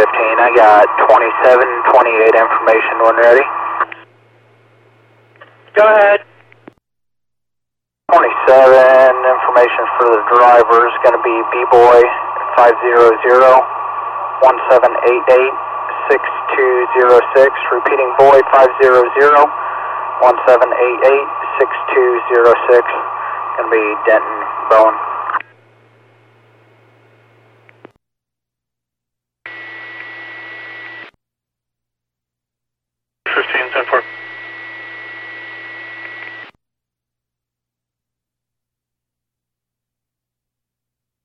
I got 27, 28 information when ready. Go ahead. 27 information for the driver is going to be B-Boy 500-1788-6206. Repeating Boy 500-1788-6206. Going to be Denton Bowen. 15, 10-4.